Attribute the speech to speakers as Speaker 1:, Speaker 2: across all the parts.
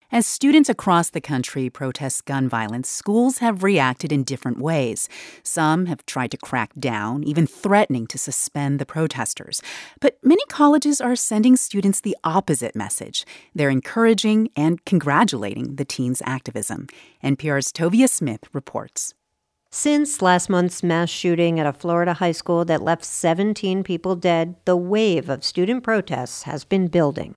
Speaker 1: As students across the country protest gun violence, schools have reacted in different ways. Some have tried to crack down, even threatening to suspend the protesters. But many colleges are sending students the opposite message. They're encouraging and congratulating the teens' activism. NPR's Tovia Smith reports.
Speaker 2: Since last month's mass shooting at a Florida high school that left 17 people dead, the wave of student protests has been building.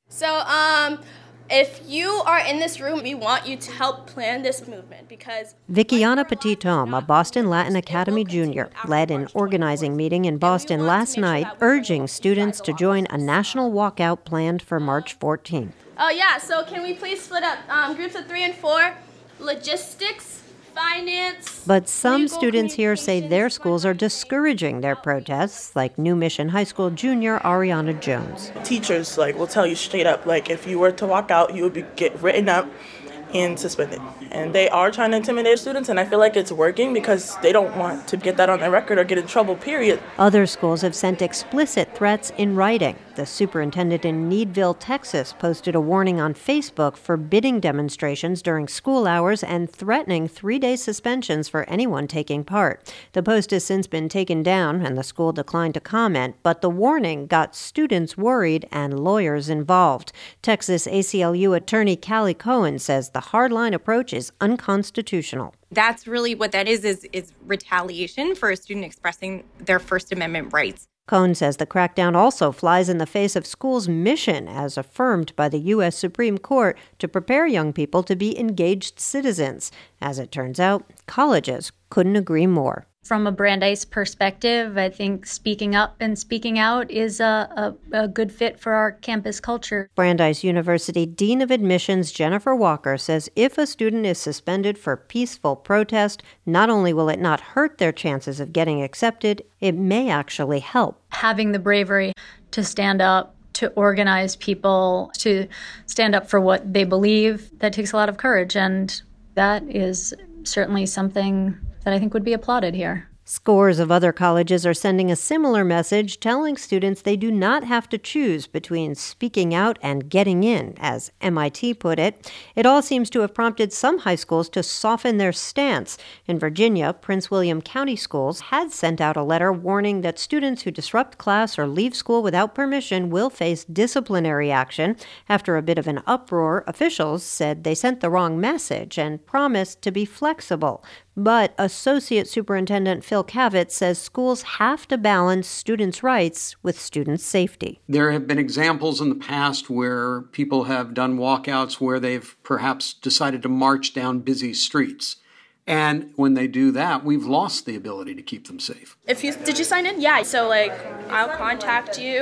Speaker 3: If you are in this room, we want you to help plan this movement because...
Speaker 2: Vickiana Petithomme, a Boston Latin Academy junior, led an organizing meeting in Boston last night urging students to join a national walkout planned for March 14th.
Speaker 3: So can we please split up groups of 3 and 4? Logistics, finance...
Speaker 2: But some students here say their schools are discouraging their protests, like New Mission High School junior Ariana Jones.
Speaker 4: Teachers will tell you straight up, if you were to walk out, you would get written up and suspended. And they are trying to intimidate students, and I feel like it's working because they don't want to get that on their record or get in trouble, period.
Speaker 2: Other schools have sent explicit threats in writing. The superintendent in Needville, Texas, posted a warning on Facebook forbidding demonstrations during school hours and threatening 3-day suspensions for anyone taking part. The post has since been taken down, and the school declined to comment, but the warning got students worried and lawyers involved. Texas ACLU attorney Callie Cohen says the hardline approach is unconstitutional.
Speaker 5: That's really what that is retaliation for a student expressing their First Amendment rights.
Speaker 2: Cohen says the crackdown also flies in the face of schools' mission, as affirmed by the U.S. Supreme Court, to prepare young people to be engaged citizens. As it turns out, colleges couldn't agree more.
Speaker 6: From a Brandeis perspective, I think speaking up and speaking out is a good fit for our campus culture.
Speaker 2: Brandeis University Dean of Admissions Jennifer Walker says if a student is suspended for peaceful protest, not only will it not hurt their chances of getting accepted, it may actually help.
Speaker 6: Having the bravery to stand up, to organize people, to stand up for what they believe, that takes a lot of courage, and that is certainly something that I think would be applauded here.
Speaker 2: Scores of other colleges are sending a similar message, telling students they do not have to choose between speaking out and getting in, as MIT put it. It all seems to have prompted some high schools to soften their stance. In Virginia, Prince William County Schools had sent out a letter warning that students who disrupt class or leave school without permission will face disciplinary action. After a bit of an uproar, officials said they sent the wrong message and promised to be flexible. But Associate Superintendent Phil Cavett says schools have to balance students' rights with students' safety.
Speaker 7: There have been examples in the past where people have done walkouts where they've perhaps decided to march down busy streets. And when they do that, we've lost the ability to keep them safe.
Speaker 3: Did you sign in? Yeah, so I'll contact you.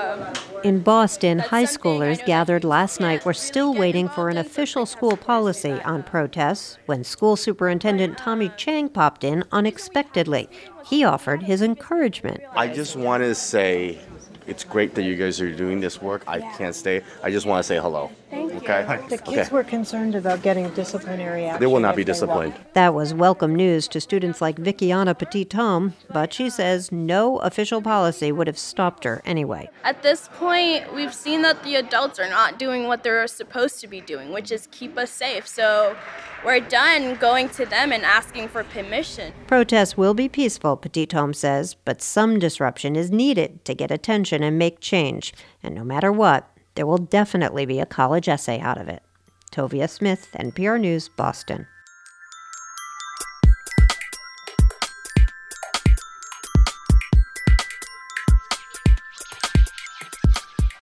Speaker 2: In Boston, high schoolers gathered last night were still waiting for an official school policy on protests when school superintendent Tommy Chang popped in unexpectedly. He offered his encouragement.
Speaker 8: I just wanted to say it's great that you guys are doing this work. I can't stay. I just want to say hello.
Speaker 3: Thank you.
Speaker 8: Okay?
Speaker 9: The kids were concerned about getting disciplinary action.
Speaker 8: They will not be disciplined.
Speaker 2: That was welcome news to students like Vickiana Petithomme, but she says no official policy would have stopped her anyway.
Speaker 3: At this point, we've seen that the adults are not doing what they're supposed to be doing, which is keep us safe. So we're done going to them and asking for permission.
Speaker 2: Protests will be peaceful, Petithomme says, but some disruption is needed to get attention and make change. And no matter what, there will definitely be a college essay out of it. Tovia Smith, NPR News, Boston.